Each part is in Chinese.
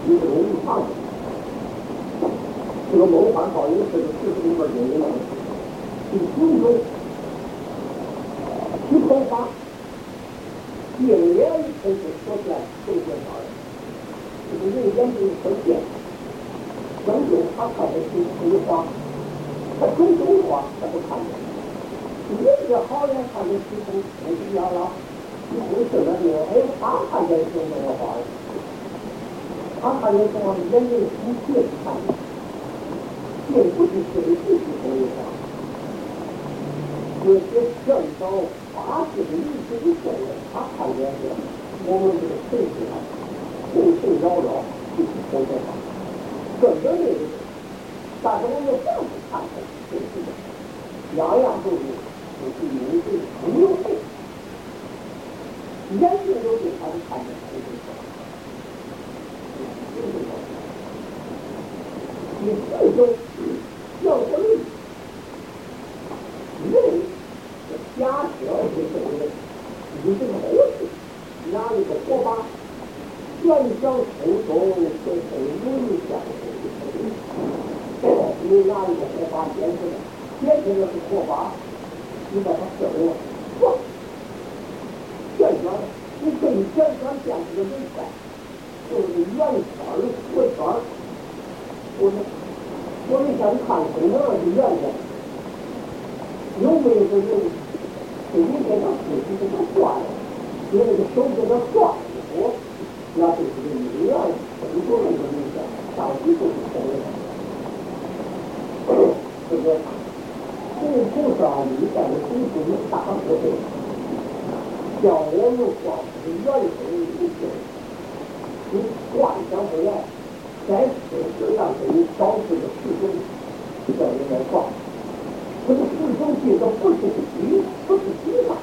有无常。这个梦幻泡影是四十里边经营的。第九种，虚空法，应验成就所见呈现出来。这个人眼睛所见，将就他看的是虚化，他种种化他不看见。有些好人看见虚空不一样了，虚空是那个，哎，他看见是那个化了，他看见什么？眼睛不见看见。并不是谁不是同一化，有些正道发现的一些的现象，他看见是我们这个城市上红尘扰扰，就是同一化，根本没有。但是我们这样子看看，就是样样都有，就是有对没有对，眼睛有对，他就看见同一化。第四种。要什么？人假设就是你这个火气，拿一个火把，悬想抽动，是影响你拿一个火把点起来，点起来是火把，你把它射了，唰，旋转，你可以旋转变成个圆圈，就是圆圈、弧圈，我们想看空的是圆的，有没有这种给你给他自己给他转了，给那个手给他转一波，那就是个圆，很多人都影响，到底就是空的。这个红菩萨历代的祖宗有大智慧，叫我们光是原生一切，你幻想不来。在事实上给你导致的事情叫人来放，这个事情这个不是理，不是理上，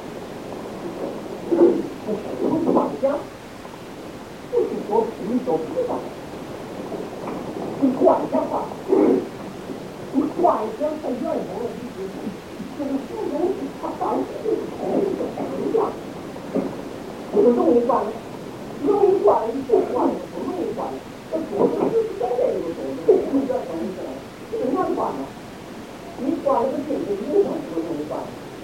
是有幻想，不是说理都知道，你幻想吧，你幻想在原有的理解，这个事情它当时就是同一个不一样，这个容易惯的，容易惯的一种惯的，不容易惯的。这做的就是在这个东西，你不要想起来，这个难办吗？你挂了个镜子，影响不容易办。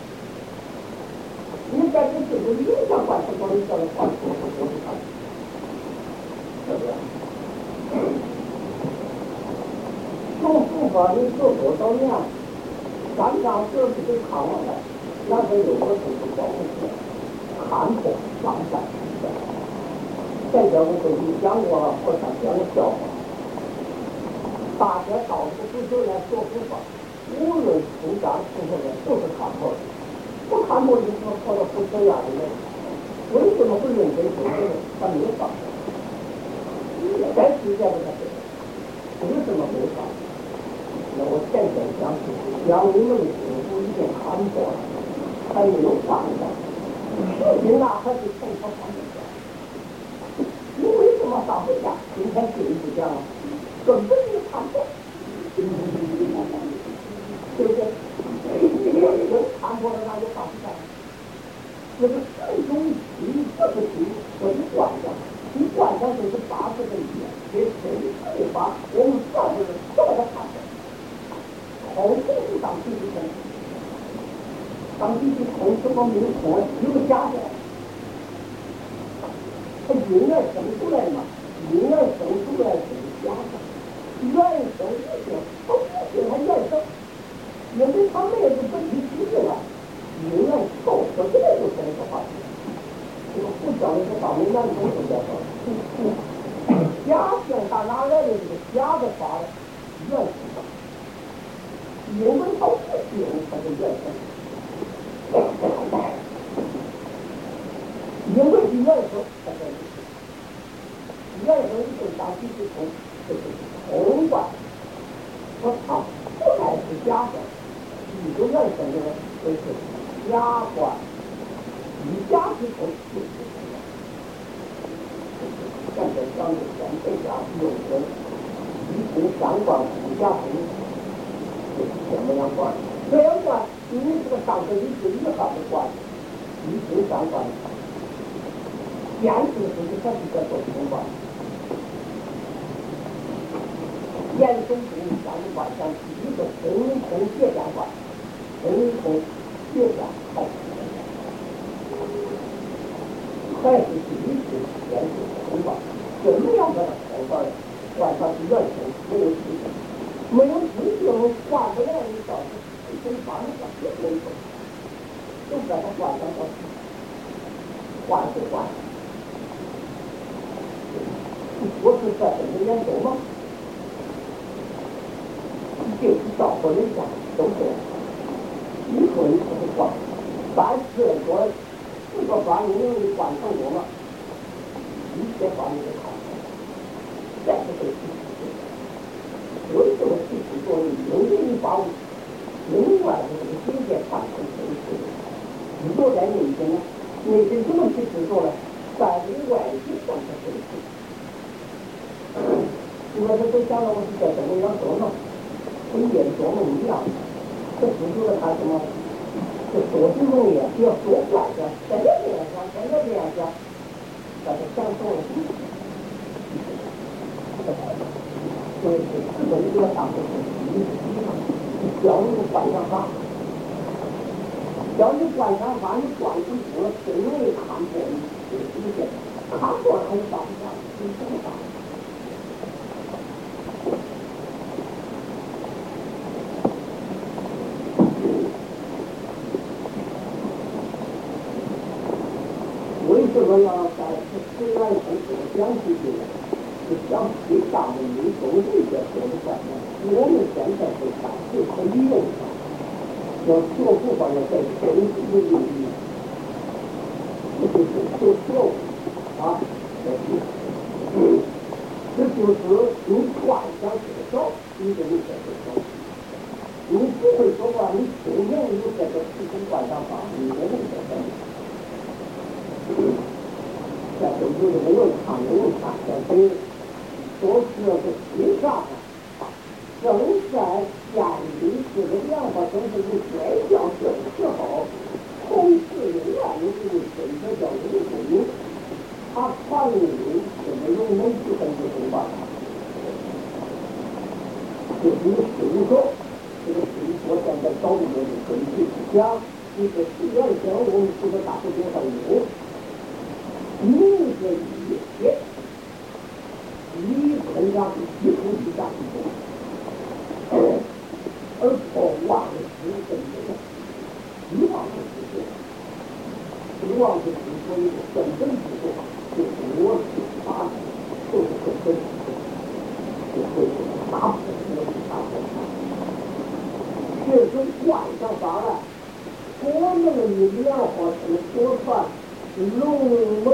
你在这个镜子影响办，什么你叫他换错不容易办，是不是？从书法你做多少年，3张纸给看完了，那是有个就是保护看破上山。在这我给你讲过，或者讲个笑话。大家到处足球来说书法，无论出战出什么，都是看破的。不看破就什么跑到不成样的人，为什么不认真做人？他没有放下。在世界上他为什么没有放下？那我前天讲你们的功夫已经看破了，还没有放下，实际那还是从他旁边讲。你为什么放不下？今天这一讲根本没看破，对不对？有看破了那就放不下。这个最终你这个题，我是幻想，你幻想就是80个语言，给谁会把我们所有人都把它看破？空是当机器空，当机器空什么没有空？有个假的。它应该生出来嘛，应该生出来是假的，原生一定，它不是它原生，因为它没有本体体质了，应该受说起来就是那个话题。这个不教那个道理，难懂是叫什么？假现它哪来的这个假的法原生？因为它不行，它是原生。因为是原生，它才原生一种当机之空，就是空观。我操，不该是假的，一个原生的就是假观，以假之空就是空观。现在讲的现在假有的一空相观，以假空，就是这么样观。这样观，你这个上头一是一号的观，一空相观。现实是它是叫做空观， 严嵩中将的官将第一个通通接将官，通通接将还是第一次严嵩通报，这两个后边官上是完全没有事情，没有事情换不来，你到底真发生了别没有，就在他官上说换是换，我是在这里严嵩吗？就是到过人家都这样，一个人不是官，但是说这个官你能官成功了，一切官你都看出来，再不会所以这个事情作为有利于把另外的这个境界看成真实的，你坐在内心呢，内心怎么去制作呢？在你外界上的真实。你说这都想到我是在什么样做呢？跟演做梦一样，这指出了他什么？这做这种业只要做坏的，在这边上，在那边上，那就享受了。所以这个一个上头教你观察法，教你观察法，你观察多了，最容易看破你这个底线，看破还是放不下，你怎么办？为什么要在虽然是做讲题的，是讲对大的民众理解说的观念，我们现在是在这个理论上要学不方面在真实的领域，这就是做学问啊，这就是你幻想这个小，你就能这个小。你不会说话，你虽然有这个时空观察法，你也能这个。在这有的没有看，在这说是个实上，正在建立这个良好政治的摔跤的时候，同时仍然有一位真的叫刘公，他传令这个龙门之后就怎么办？就是一个水手，这个水手现在找不着就可以去讲，一个自然相容，这个大不多上有。名字一切，你成长几乎是这样的，而不忘是真的，遗忘是事实，遗忘是之所以根本之作，就是我是他，就是根本，就会打破我是他的，确实幻想法了，我们的力量或是所传。龙门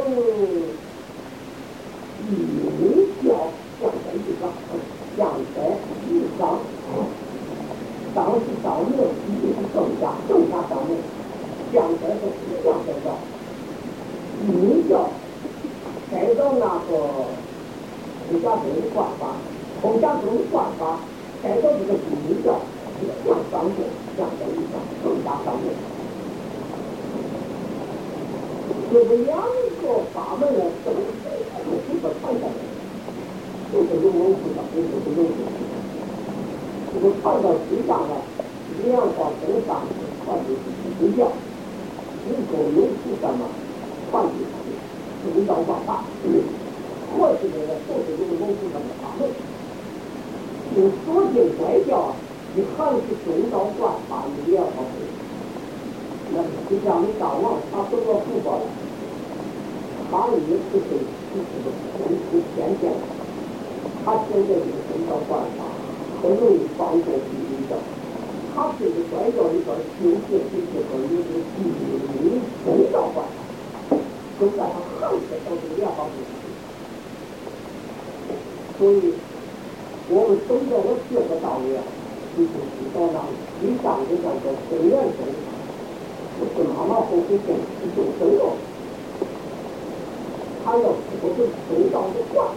一教降在地上，降在地上，当时上面一定是更加上面，降在这地上在这，一教开到那个孔家中的观法，孔家中的观法开到这个一教降上面，降在地上更加上面。这个两个法门呢，都是这个传下来，就是龙门之上，就是龙门。这个传到地上呢，两方身上传的是睡觉，一个有菩萨嘛，传的是中道观法，或是这个都是龙门菩萨的法门。用所见摔跤，你还是中道观法的两方面。那就像你大王，他得到福报了，他也不是偏见，他现在这个中道观法很容易帮助你的，他这个摔跤里边有些和有些中道观法，就在他横着到这个两方面。所以我们总在我学的道理啊，就是到那一上就叫做生源中。就是马马虎虎变成就生了，他要我是中道的观，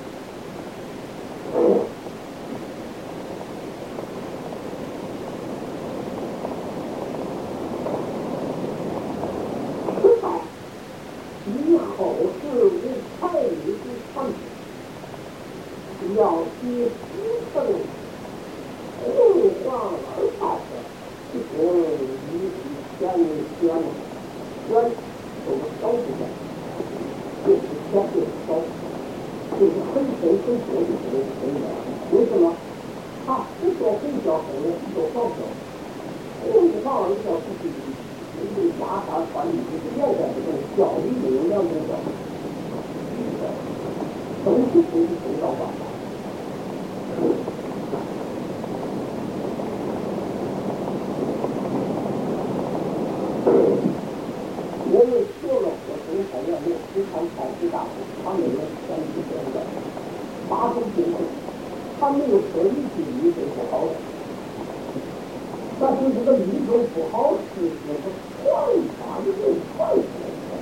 此外，以后是无财力之产，要以生，往而发的，一个一选我们高级的，就是选对高，就是很深很深的深的。为什么？他不说很小很的，不说小小，因为往而小自己，就是家长传递，就是现在这种教育没有两种教育，都是从小到大。我们学了火生材料没有非常采集大户，他们的全是这样的八种品种，他没有特异性米种不好的，但是这个米种不好是那个传法的传出来的。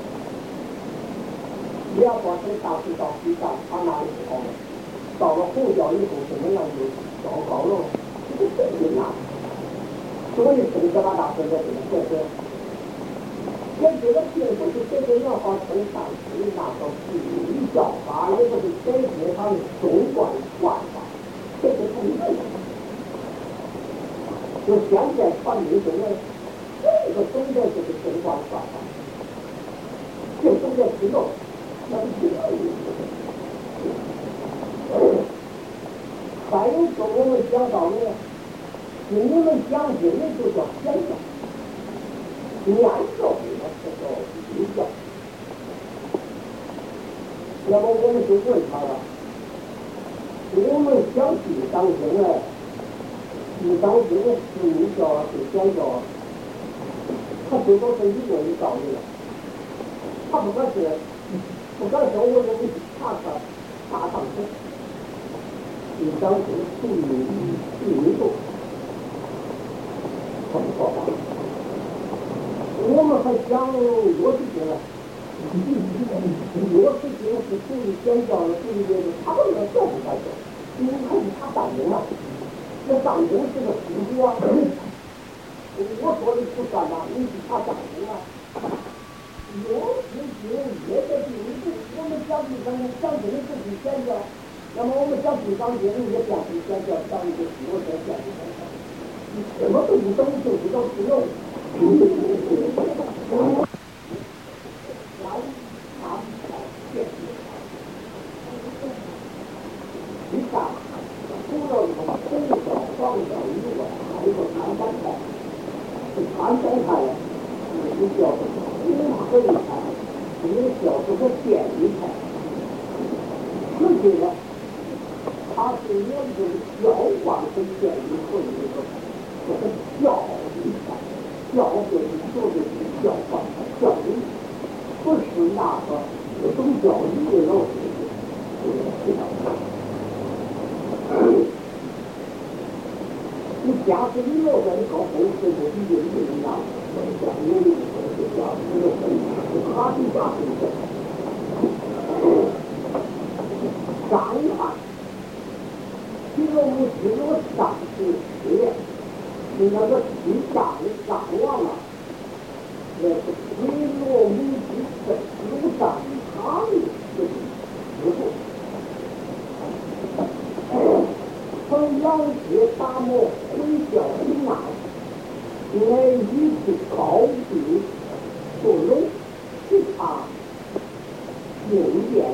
你要把这个大水到水上，它哪里不好了？到了后脚以后，怎么样就糟糕了？这个真难。所以生这么大现在这个现在。这个并不是这个要好成上去那个地理教法，也不是改变他们中观传法，这是不对的。就现在传统中的这个中间就是中观传法，这中间知道那是这个意思。还有说我们讲到的，你们讲经的就叫显教。念教的这叫理教，要不我们就问他了，我们讲地藏经呢，地藏经的是密教是显教，他最多是一个人道理了，他不管是我就给你查查大藏经，地藏经属于密宗，他不说话。我们还讲罗氏经了，罗氏经是属于显教的，属于这个，他们那教不太教，因为他是他藏经嘛，那藏经是个辅助啊。我说的不算呐，你是他藏经啊。罗氏经也在第一步，我们讲地藏经讲经不是显教，那么我们讲地藏经也变成显教，讲一个罗氏变成显教，你什么都不懂就知道不用。它是研究教化跟建立会这个教育派，教就是说的是教化教育，不是那个这种教育的老师。你假使你要在搞公司的理论一样，讲有的是讲这个他是讲这个张翰。其实我们只有上是学，是那个西藏的藏王啊，那是推罗母之神鲁藏他的师傅。从杨氏达摩回教云南，来与其高地不容，其他应验。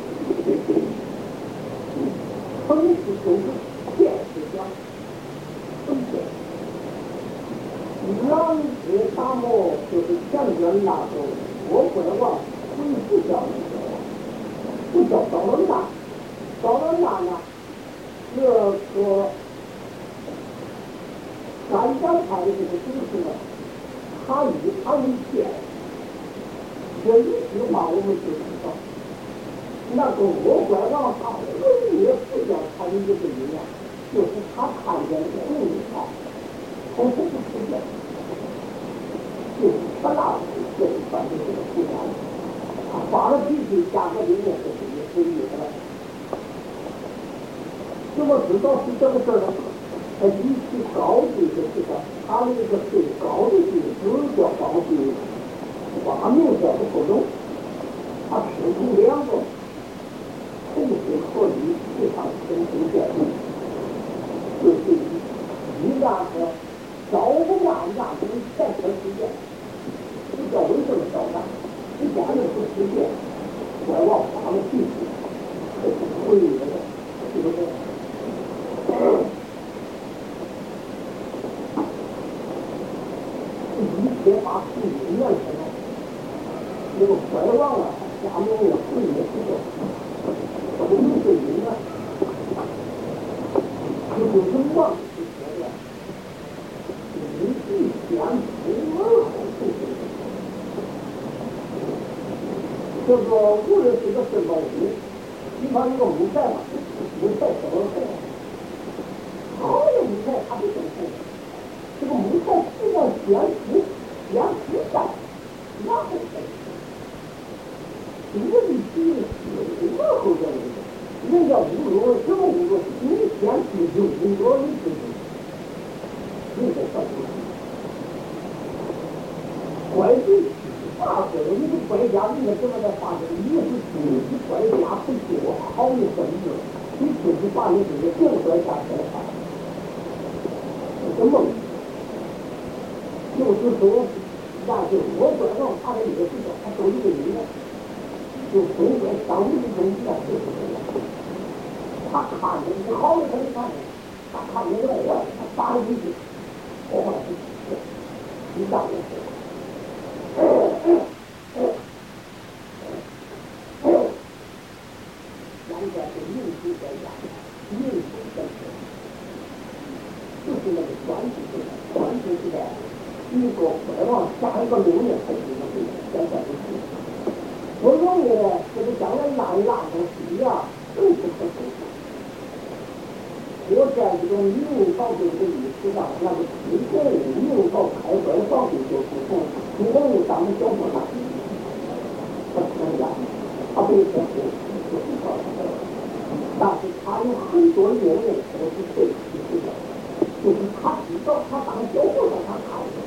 曾是就是现实讲，分辨。杨氏达摩就是前边那个我国王回不教的时候，不叫赵老大，赵老大呢，这个三江派的这个祖师呢，他以他为鉴，这一句话我们就知道。那个我国王他也不叫他的这个理念，就是他看见红一号，他不是出现，就是他那这一块的这个图案，他发了脾气，加个理念就是也是意思了。怎么知道是这个事儿呢？他比起高地的这个，他的一个最高的地址叫高地，花名叫不懂，他师徒两个。同时合理非常成功建立， 就是一家和招不万家跟前车之鉴，不知道为什么招战，一家人不实践，我往他们去，会有的，是不是？一切把事情完成了，那个怀忘了，下面有事业之后，我们对人呢，就是忘记学的，你必想从而后出现。就说无论是个什么物，比方一个木材嘛，木材什么材？好的木材它不生产，这个木材只要先腐败，然后生。问题是然后的人家侮辱什么侮辱？你先去就侮辱你自己，你得上去。怪罪发挥了，你的国家里面怎么在发展？你是自己国家不做好的政治，你自己把你这个政策下来发展，这是梦。就是说，那就我管上他的也是说，他都一个人呢，就中国商务的东西啊，就是这样。他看着你好的他就看着，他看着你坏，他打你进去，我把你你当然是。人家是民主国家，民主政治，就是那个专制时代。一个回望下一个6年才是一个现在不是，不容易的，这个将来那一拉东西呀，都不可收拾。我在这个民保这个历史上，那个自从民保开关防治就是从中国咱们小国那不是这样，他不是说就是靠他，但是他有很多原因都是被提出的，就是他知道他当小国的他看的。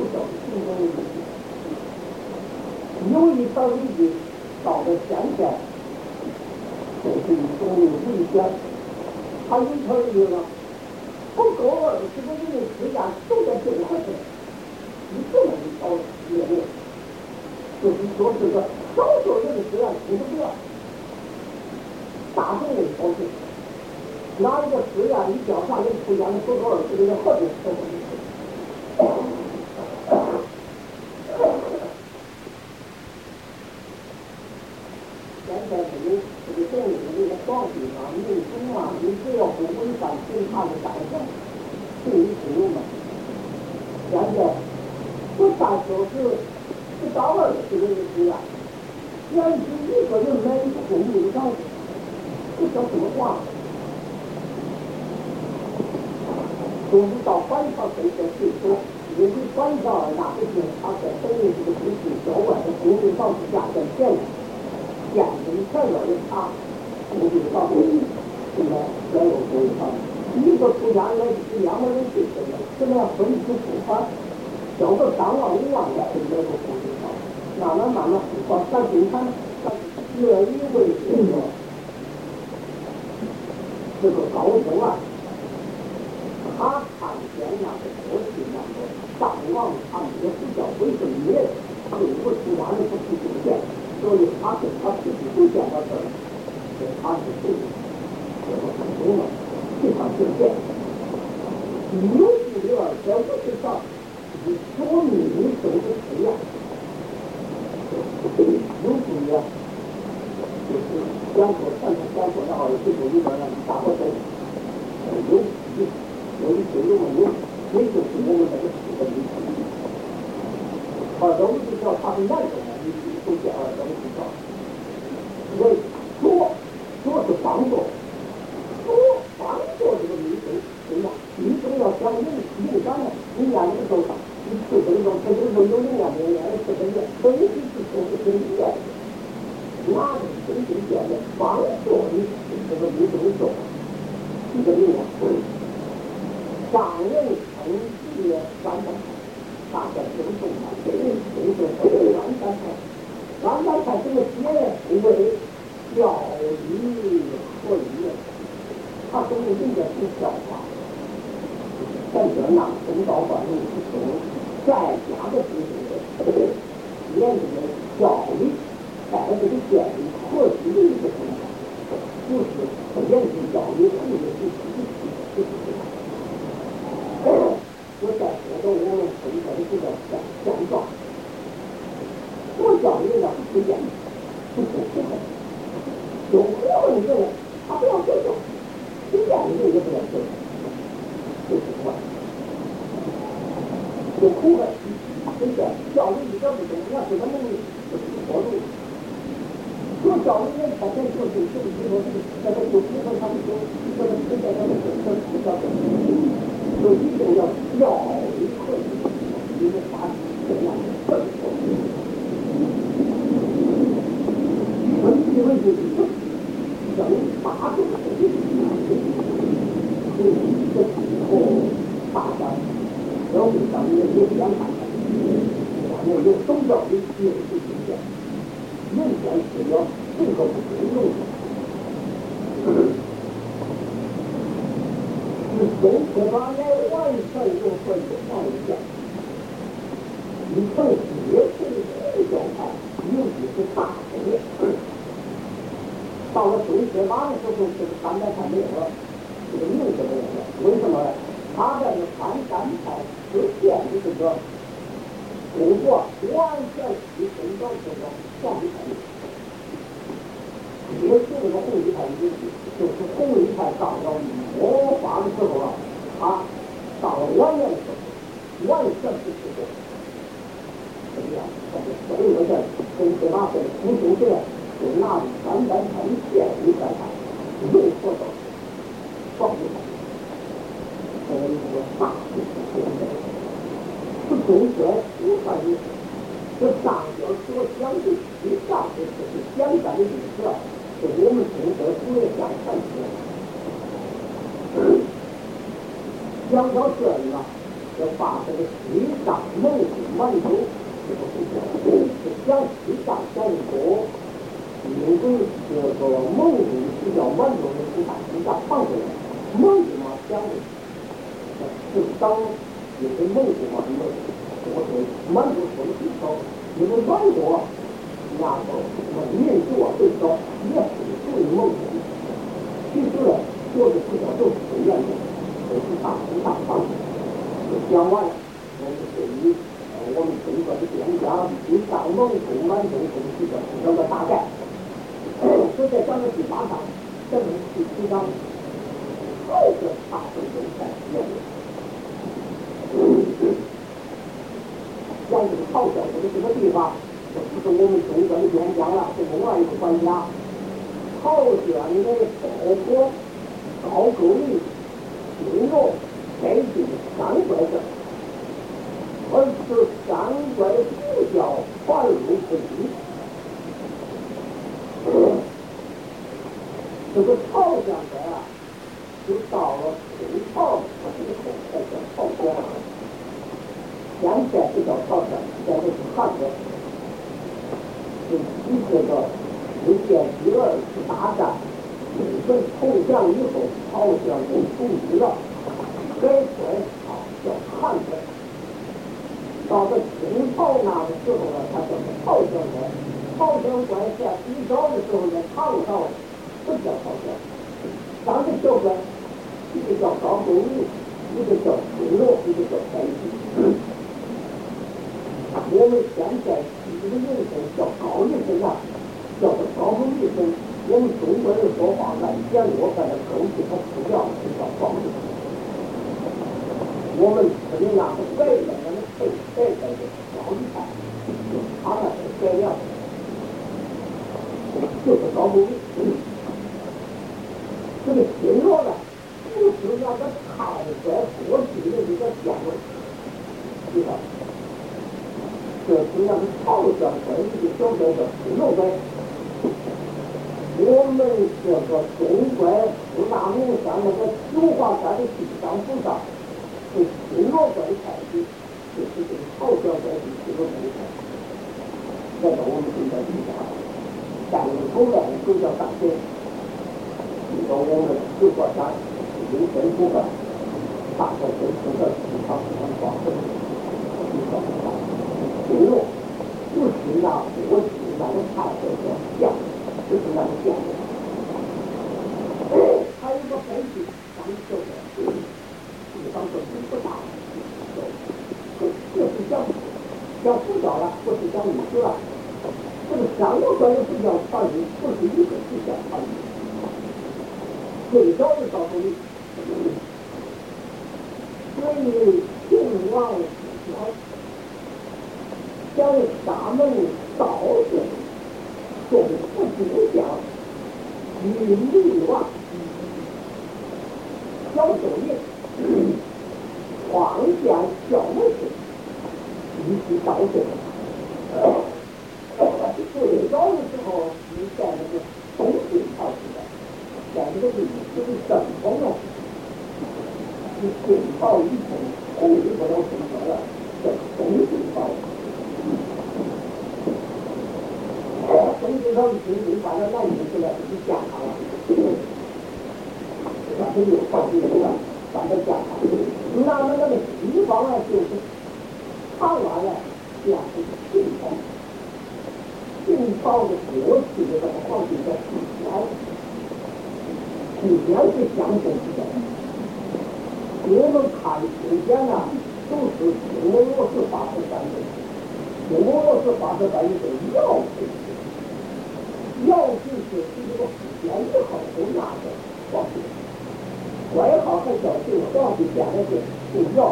有一条理据到了现在，就是一种危险。他有一条理据呢，不够20个人的时间都在这块儿，你这么一条理论，就是说这个少数人的时间出不掉，大众的保证，哪一个实验你调查人出现了不够20个人，或者是现在没有这个动物的这个防治啊、民主啊，你只要不违反警察的干涉，对你自由嘛。现在不但说是不到20个人的时间，连一个人买一个公路的房子，这叫什么话？说是到晚上这些税收，因为晚上那个警察在等于这个地区郊外的公路房子价更便宜。现在你材料的差，公路房子现在也有公路房，一个出家来2个人税收的，怎么样分期付款，交个3万5万的就没有公路房，慢慢把咱警察越一会这个高层啊。他看见那个过去那个上王他们也不叫为什么也对我出家人不去贡献，所以他跟他自己都见到这儿，他是对这个很多了，非常正见。有不了在物质上以说明你走的实验，有不了，就是讲说传统讲说的话，最后一个人大伙都有。有一些有没有，也就是我们那个市的理解。2等物质条它是难的呢，你首先2等物质条，所以左是帮助，帮助这个民生，对吧？民生要想影响呢，营养的多少？你吃这种有营养的吃这个，本身是从这个医院，哪里真正见的帮助你这个民生做，这个营养。上人称之三单菜，大概就是重要。就是三单菜这个节为教育合一，它都是人家去消化， 但这让领导管理系统再加的这个严厉的教育，在这个建立合理的一个生产，就是严厉教育和这个我再说到我们中国的这个现状，我教育呢不严，不公平，有我们这个他不要接受，不严厉也不要接受，就是说。有苦的，对不对？教育一点不重要，是他们活路。做教育人才才就是这个那个有部分他们说，这个现在他们说比较重要，所以一定要教育合理，因为他这样更重要。因为就是整大众的这个大家。要是咱们有想法，咱们有宗教的有这些人间是要这个不尊重的。中国方面完全有所条件，你从接触的状态，尤其是大学，到了中学班的时候，这个300块没有了，这个名字没有了，为什么呢？他这个3派之前的这个工作完全提升到这个黄绿派，也是这个红绿派的就是红绿派到了魔法的时候了，他到了晚年的时候，完全不是这样，所以我在跟这把这胡修学就拿300派的建议在他又说到黄绿派。这个大是中学不算的，这上学所讲的以上的就是简单的历史，是我们中国主要讲传统。讲到这里了，要把这个西藏、蒙古、满洲这个不讲，是讲西藏讲国，因为这个蒙古比较满洲的是把西藏放回来，蒙古嘛讲的。是当也是蒙古嘛，我说满族说的最少，因为满国亚洲民族啊最少也是属于蒙古。其实呢，说的比较都是不一样的，都是大方向。讲完了，我们对于我们中国的边疆，西藏、蒙古、满洲这个比较整个大概。所以在讲到第8章，这个第7章，还是大部分在用的。像这个朝鲜这个地方，这不是我们中国的边疆了，是另外一个国家。朝鲜的包括高句丽、新罗、北京3怪省，而是3怪不叫传入不一。这个朝鲜人啊，就到了清朝以后才叫朝鲜。现在不叫朝鲜，现在是韩国。是一这个世界第2次大战日本投降以后，朝鲜人独立了，改国叫韩国。到了清朝那个时候呢，他叫朝鲜人。朝鲜关系最早的时候呢，唐朝不叫朝鲜，3个小国，一个叫高句丽，一个叫新罗，一个叫北京。我们现在这个名称叫高丽省啊，叫做高句丽省。我们中国人说话来简略，在这口气和词调是叫高丽。我们这里那个白人那个配在这个高丽派，他那是改良，就是高句丽。这个新罗呢，不是那个太在过去的这个讲位，知道？这是那个朝鲜关系的小叫新罗关。我们这个中国四大名山那个九华山的地上府上，是新罗关开的，就是这个朝鲜关系这个部分。这个我们现在地下，但是后来就叫大学。到我们九华山是有分部分， 大概是这个市场上广的结论，不是那我是那个差的讲，不是那个讲的。还有一个背景，咱们说的，比方说不大，这是讲辅导了，不是讲历史了。这个三个关键是讲传语，不是一个是讲传语。最早的告诉你，所以晋王将沙门道士总不主讲与女王小九爷皇家小门士一起道士。最早的时候是在那个东晋朝时代，在这个历史的正风呢，是晋朝以前统治不了中国了，叫东晋朝。东晋朝已经把那南京出来是加强了，把这个放进去了，把它加强。那个西方呢，就是长安呢，这样是晋朝。晋朝的过去的这个皇帝叫苻坚，苻坚是相同的。我们看苻坚呢，都是新俄罗斯发生战争，新俄罗斯发生战争是尧帝，尧帝是比这个苻坚以后都拿的皇帝，外号还叫这个皇帝现在是姓尧。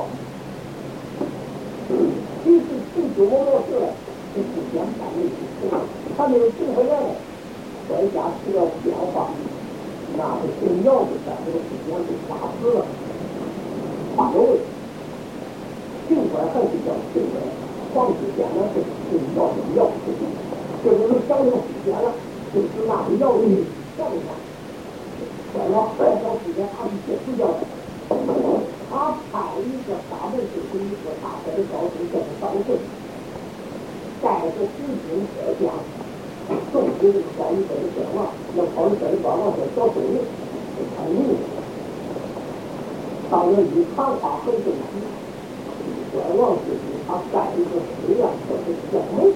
其实新俄罗斯呢。是苻坚办的，他没有定回来了，外加出了变化，那是姓尧的在这个苻坚被杀死了，换了位，姓关还是叫姓关，皇帝现在是姓尧的尧，这我们讲这个苻坚了，就是那个尧的将领，坏了，叫苻坚他是写不掉的，他派一个沙门士和一个大帅的高僧叫张顺。带着军兵各将，送给这个高一辈的天王，让高一辈的国王说小兄弟，看你到那一谈话很正式，国王自己他盖一个誓言，说是将门，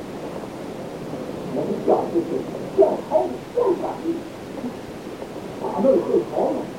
我们叫就是将好将干的，大门很好嘛，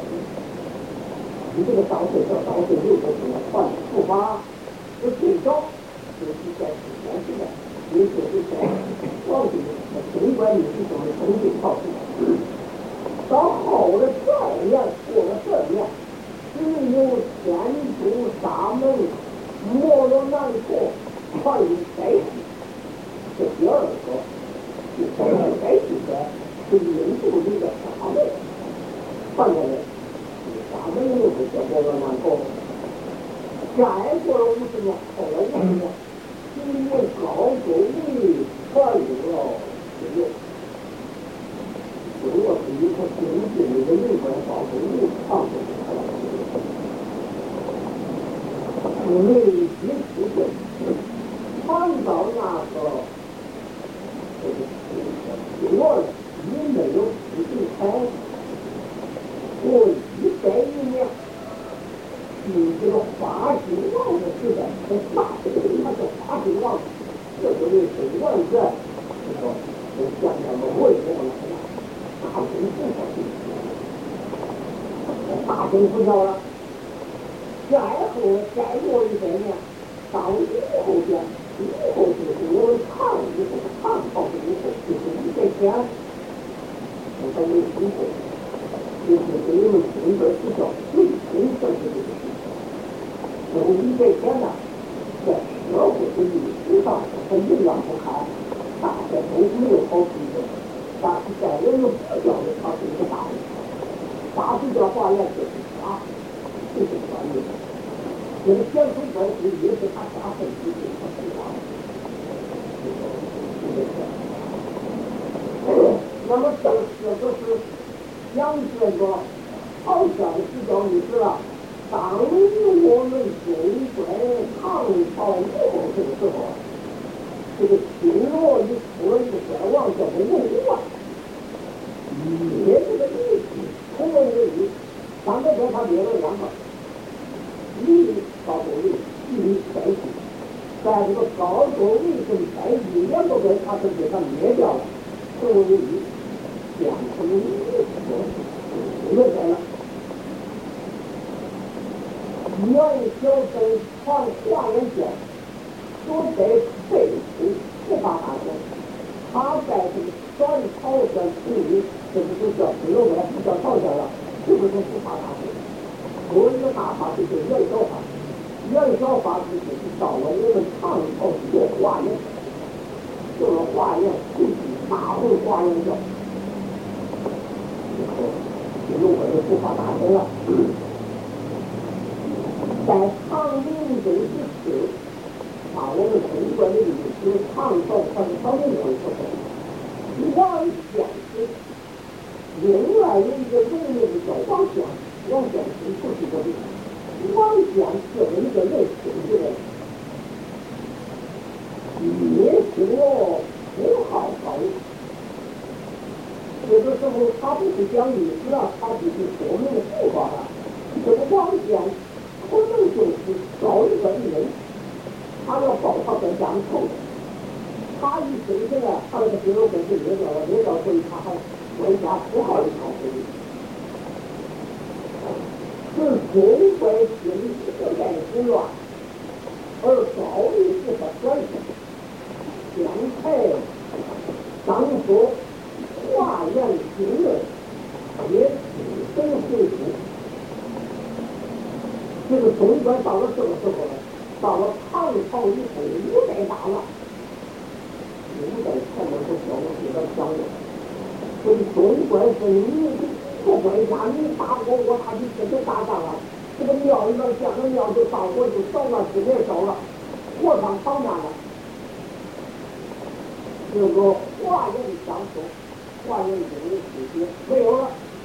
你这个当时叫当时6个字传出发，这最早。就是在苻坚时代，也就是在皇帝中国历史中的东晋朝时代。到后来2年，过了2年，只有天竺、沙门、摩罗南陀传入该地，这第二个，就传入该地的是印度的沙门传过来，沙门又是叫摩罗南陀。再过了50年，后来50年。今年高句丽传入了石油，如果是一个经济的人文造成日常的累积出现，传到那个这个也没有自己开，过100年。这个花兴王的时代，在大北他叫花兴王，这个历史完全这个就讲他们为什么来了，大政府上去，大政府掉了，再过100年，到武后天，武后就是我们唐以后唐朝的武后，就是100天，我才没听过，就是给你们听的是叫最新政治的。有100天呢，在社会的历史上它影响不开，大家都没有好记住，但是在我们国家的它是一个大事叫话呢就是啥，就是专业。这个前头高级也是他啥分析的，他是啥？那么这就是讲这个好像是叫历史了。当我们中国唐朝武后这个时候，这个新罗一出了一个天王叫做龙王，灭这个义，同为一个义，300天他灭了2个， 高度卫生在1年多钟，他就给它灭掉了，成为变成不能来了。元宵灯传华严教所在北土护法大师，他在这个转朝鲜处理，这个就叫不用了，不叫朝鲜了，就是护法大师。我一个大法就是元宵法，元宵法就是到了我们唐朝做华严，做了华严，大会华严教，就用我的护法大师了。在唐明宗之时，把我们中国的历史唐朝唐朝的历史，王显是另外有一个人名叫王显，王显是不是这个？王显这么一个人挺起来，也是我不好搞。有的时候他不是讲历史啊，他就是说明故事啊。这个王显。可能就是找一个人，他要报他在家里头，他一生下来，他那个肌肉根是裂掉了，裂掉所以他还回家不好一条回去。是中国经济时代之乱，而高丽是他转身，将才当作华严经论，也真回复。这个中国到了什么时候呢？到了唐朝以后，5代大乱，5代才能够消灭这个强国。所以中国是你不国家，你打我打你，这就打仗了。这个庙里面建个庙就到火就烧了，直接烧了，和尚逃难了。这个华严的讲说，华严经的世界没有了。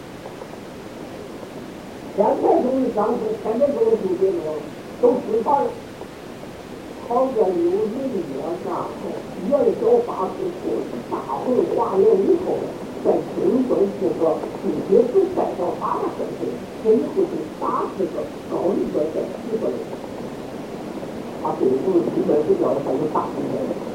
现在中的讲说，现在中的世界没有了，都释放了。好像有人说啊，元宵法师说大会华严以后，在中国这个世界就代表8个身份，这一后是80个高一个在10个人，他对我们基本是叫他有大部分人。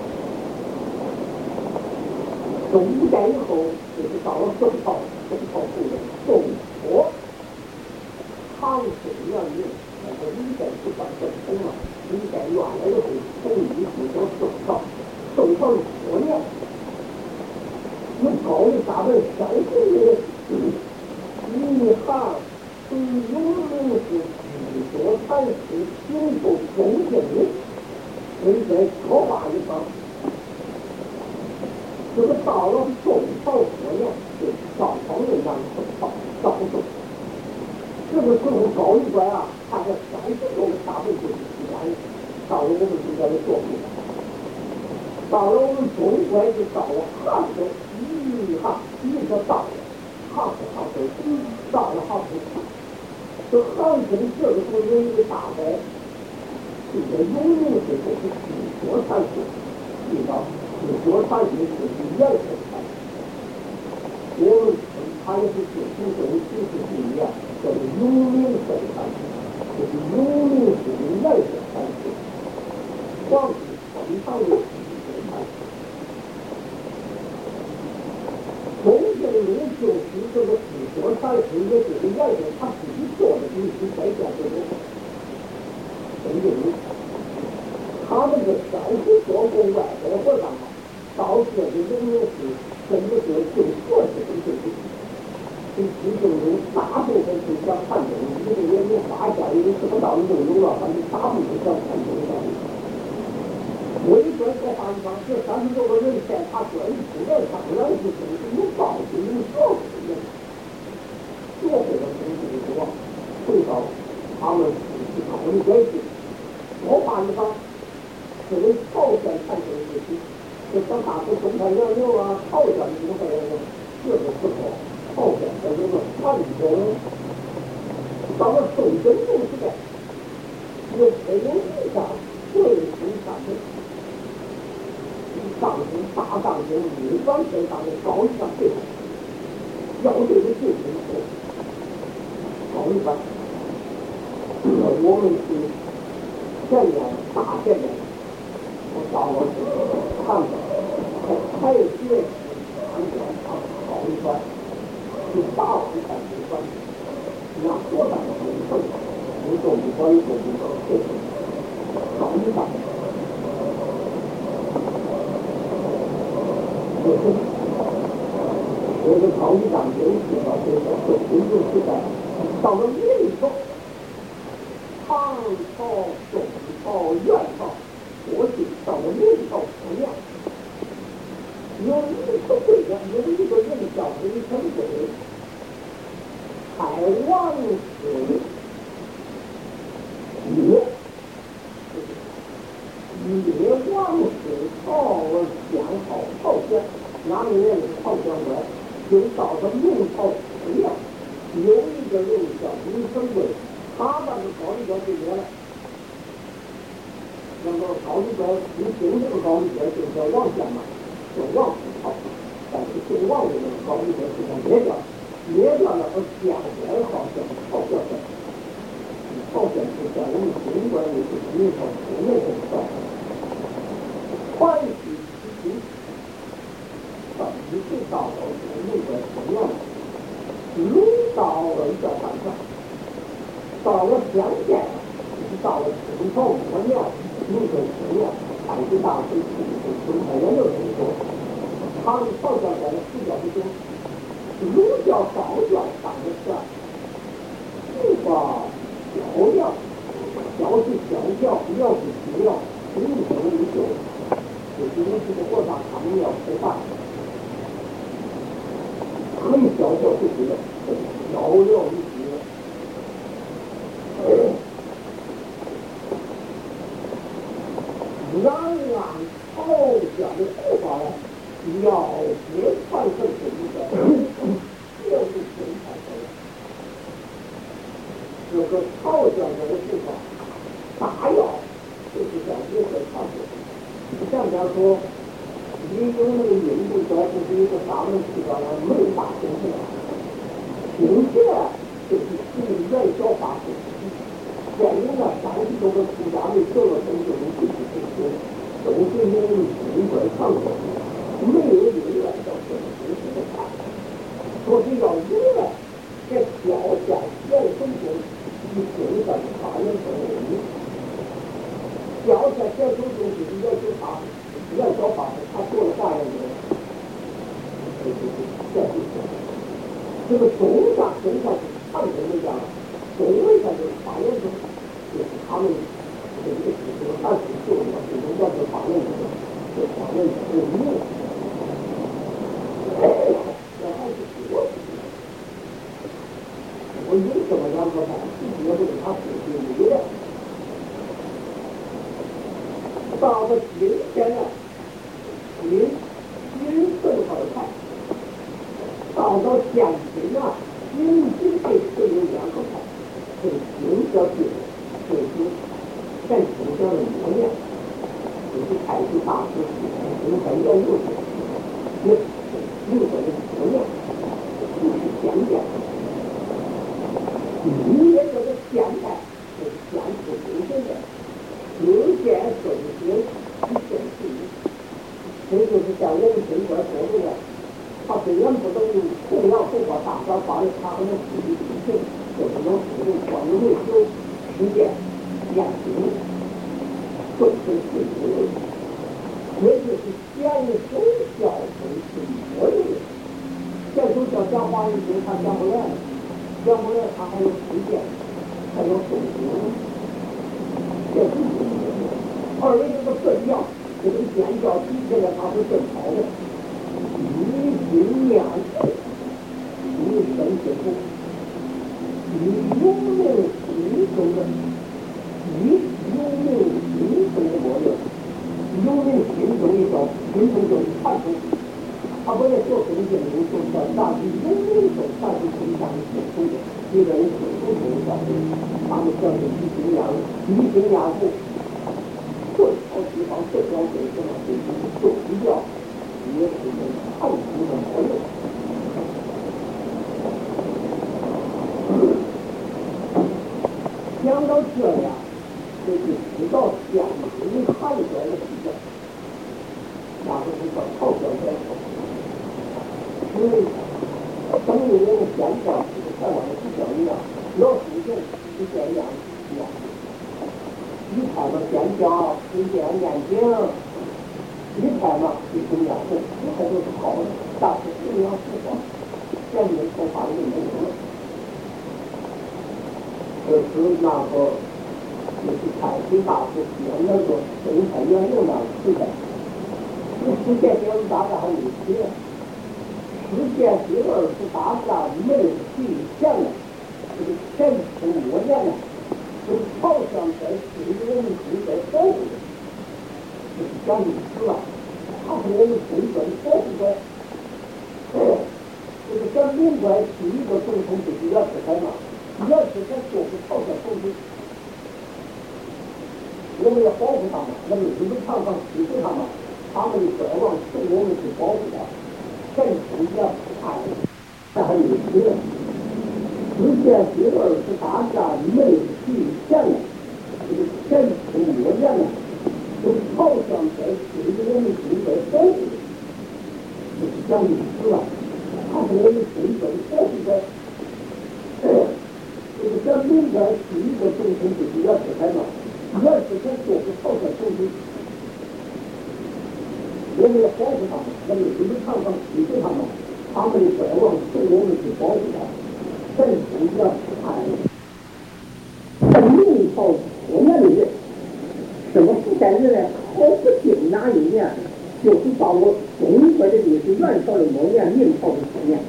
从5代以后，就是到了宋朝后人宋国。唐宋元明，那个历代不算正统了，历代乱了以后，统一就叫宋朝。宋朝是4年，有高丽大本山水的一行对有名是据说禅师行走中正的，人在说话一方。这个到了宋朝4年，就赵匡胤让宋朝赵宋。这个时候高一官啊，他的30多个大本就是西安，到了我们中国的作品，到了我们中国就到了杭州，一个到了杭州，到了杭州。这杭州这个时候有一个大伯，这个有名的就是据说禅师，知道据说禅师就是元神禅师，我们他也是九十中70第一啊。叫做有名神禅师，就是有名是元神禅师，皇帝非常有神禅师。中正路就是这个据说禅师，也就是元神他自己做的东西在建这个中正路。他们的30多个外国和尚到这里有名是真的是最合适的这个。这其中有大部分是讲汉中，因为也有花家，因为什么道理都有了，反正大部分讲汉中的道理。我一说说话一方，这30多个人在他这一出来，当然是有道理，有学识的，学会了东西的多，回到他们是考虑关系。说话一方，这个朝鲜产生的事情，这上大学中山杨柳啊，朝鲜中山杨柳，这个时候。朝鲜的这个传统，到了宋真宗时代，有没有印象？贵族上层，上层大上层，女官天上的高一官最好，要对的就是高一官。我们是前年大前年，我到大王才没关系，那多大的名分，你说你关系你说这是考虑到，这个考虑到有些到这个总就是在到了内头，唐朝、宋朝、元朝，过去到了明朝初年。有一个会的，有一个人叫李成桂，海王子列王子朝先号朝鲜，哪里人朝鲜官，就到了明朝初年，有一个人叫李成桂，他把这高丽官就灭了。那么高丽官一听这个高丽官就叫王建嘛。叫王朝，但是姓王的那个高丽官是叫灭掉，灭掉了和建元号叫朝鲜官，朝鲜是在我们中国人是明朝初年这个朝，传奇之君，一直到了明朝初年，轮到了叫汉朝，到了相见，到了清朝末年，明朝初年。汉之大师从太原六人说，唐朝教在的佛教之中，儒教、道教三个词，儒法教疗，教是教教，疗是治疗，儒生无修，就是你这个和尚他们要吃饭，可以教教不治疗，教疗不治疗。然按朝鲜的做法呢，要别传承是一个学术生产的，这个朝鲜这个做法，大要就是在别的场所，像咱说，你有那个印度教不是一个大门去到那没有大天庭，听起来就是属于元宵法师。在你那30多个出家人得了成就，你都是因为中国传统，没有永远到这个东西的看，说是要永远在小县小村中一生在大人生活，小县小村中就是要求他元宵法师，他做了大人的，这个中下身上是常人的样，中位上就是大人生。就是他们这个汉族做的这种叫做法人的，这法人是没有，这还是我有什么样的办法，也不是他自己有的。到了今天呢，您正好看，到了现今啊，您这只有2个派，这个新叫对。就是在中国的5年，就是太极大师从3到6年，也6个人5年，就是现代。你也这个现代，就是现出中现代，日渐更新，一线之一。这就是在我们中国说的呢，他虽然不能同样受到大小法律，他可能自己进行，就是能自己光荣有实践。验chứng众生是无，也就是显手教中是魔力。显手教讲话一经他讲不来，讲不来他还有实践，还有动心，这是一个。二人这个正教，这个显教体现在他是正好的，以经验以身之福，以有名心中的。有名心中的魔力，有名心中一种，心中就是传统。他本来做中间有种叫大于有名种，大于中间的中间，一个人是不同的，他们叫做李金阳，李金阳府，最好地方最高最什么就是宗教，也是一种传统的魔力。讲到这样。就是知道现今汉国的时代，那就是叫朝鲜人。因为等为我们现在这个台湾的教育啊，老师就这样样，一看嘛现教，推荐眼睛，一看嘛就重要的，一看都是好的，但是重要是什么？前面才发的没有了。可是那个就是太平大师编那个生态园林那时代，这世界第二次大战还没起，世界第二次大战没提前了，这个前后末年了，这个朝鲜在对我们中国保护的，这是讲历史了，他是我们中国的保护者。这个咱明白第一个总统就是袁世凯嘛，袁世凯就是朝鲜总统。我们要保护他们，那么我们常常支持他们，他们的衰亡是我们去保护的，前途也不太，但还没死。世界第二次大战没提前了，这个前后末年了，这个朝鲜在对我们中国保护的，这是讲历史了。他是我们中国的保护者。这个咱明白第一个总统就是袁世凯嘛。袁世凯就是朝鲜总统，我们要保护他们，那么我们常常支持他们，他们的衰亡是我们去保护的，前途也不太。在明朝初年的人，什么时代人呢？考不定哪一年，就是到了中国的历史元朝的末年，明朝的初年。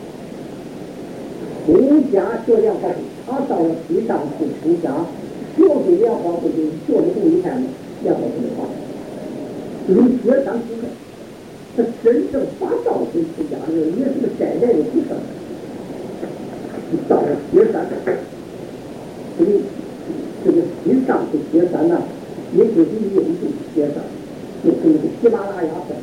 出家学两百岁，他到了西藏去出家。学会莲花不就学的东西看莲花不就好？论学山出身，他真正发道心出家的人，也是个代代的出身。到了雪山，这个西藏的雪山呢，也就是印度雪山，就是那个喜马拉雅山。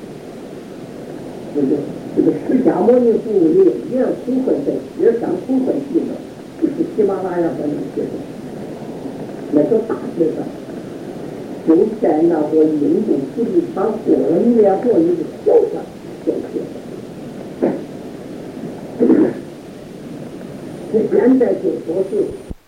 这个释迦牟尼佛也出分在雪山出分地呢，就是喜马拉雅山的雪山。那个大雪山就在那个印度土地上过年过一个小山，叫雪山。现在就说是